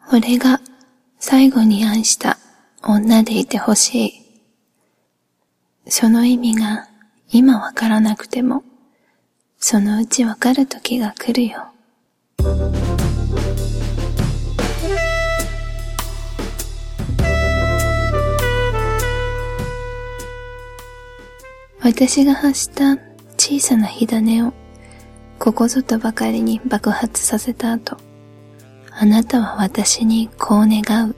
俺が最後に愛した女でいてほしい。その意味が今わからなくても、そのうちわかる時が来るよ。私が発した小さな火種をここぞとばかりに爆発させた後、あなたは私にこう願う。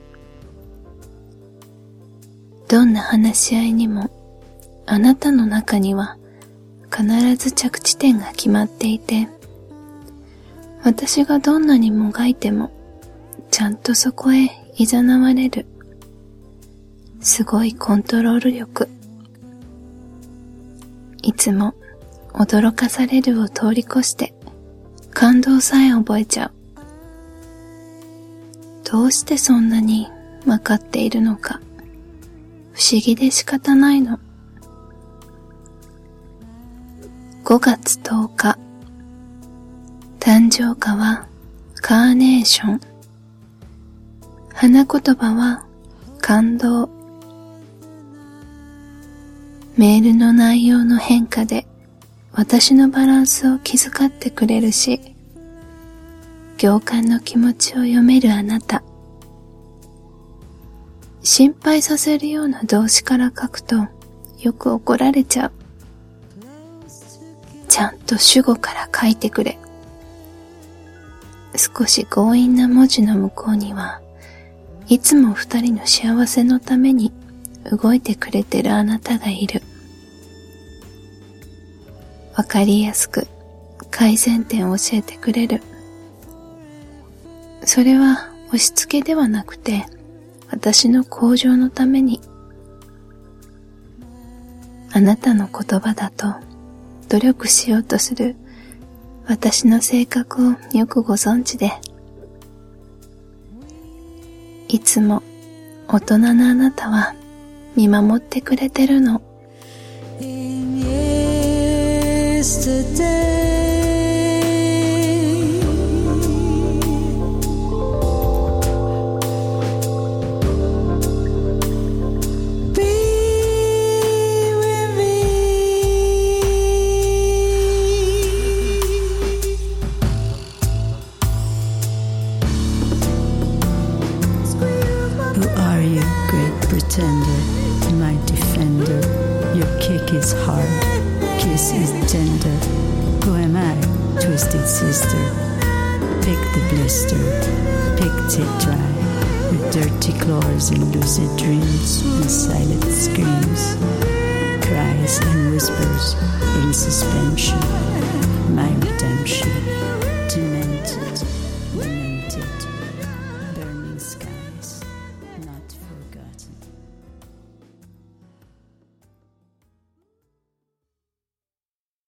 どんな話し合いにもあなたの中には必ず着地点が決まっていて、私がどんなにもがいてもちゃんとそこへ誘われる。すごいコントロール力。いつも驚かされるを通り越して感動さえ覚えちゃう。どうしてそんなにわかっているのか不思議で仕方ないの。5月10日、誕生花はカーネーション。花言葉は感動。メールの内容の変化で私のバランスを気遣ってくれるし、行間の気持ちを読めるあなた。心配させるような動詞から書くとよく怒られちゃう。ちゃんと主語から書いてくれ。少し強引な文字の向こうにはいつも二人の幸せのために動いてくれてるあなたがいる。わかりやすく改善点を教えてくれる。それは押し付けではなくて私の向上のために。あなたの言葉だと努力しようとする私の性格をよくご存知で、いつも大人なあなたは見守ってくれてるの。 Who are you, great pretender, my defender? Your kick is hard, kiss is tender. Who am I, twisted sister? Pick the blister, picked it dry, with dirty claws and lucid dreams and silent screams, cries and whispers in suspension, my redemption.